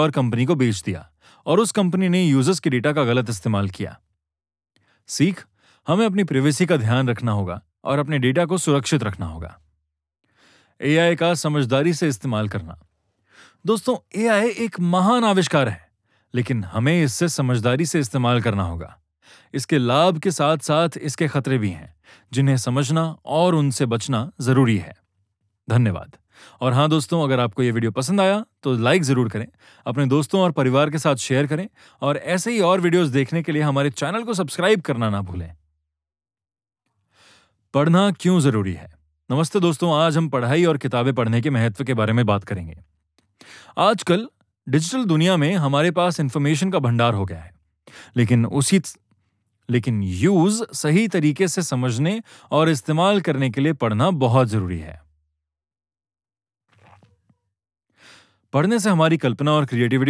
और कंपनी को बेच दिया और उस कंपनी ने यूजर्स के डेटा का गलत इस्तेमाल किया। सीख, हमें अपनी प्राइवेसी का ध्यान रखना होगा और अपने डेटा को सुरक्षित रखना होगा। एआई का समझदारी से इस्तेमाल करना। दोस्तों, एआई एक महान आविष्कार है, लेकिन हमें इससे समझदारी से इस्तेमाल करना होगा। इसके लाभ के साथ साथ इसके खतरे भी हैं, जिन्हें समझना और उनसे बचना जरूरी है। धन्यवाद। और हाँ दोस्तों, अगर आपको ये वीडियो पसंद आया तो लाइक जरूर करें, अपने दोस्तों और परिवार के साथ शेयर करें और ऐसे ही और वीडियोस देखने के लिए हमारे चैनल को सब्सक्राइब करना ना भूलें। पढ़ना क्यों जरूरी है? नमस्ते दोस्तों, आज हम पढ़ाई और किताबें पढ़ने के महत्व के बारे में बात करेंगे। आजकल डिजिटल दुनिया में हमारे पास इंफॉर्मेशन का भंडार हो गया है, लेकिन यूज सही तरीके से समझने और इस्तेमाल करने के लिए पढ़ना बहुत जरूरी है। पढ़ने से हमारी कल्पना और क्रिएटिविटी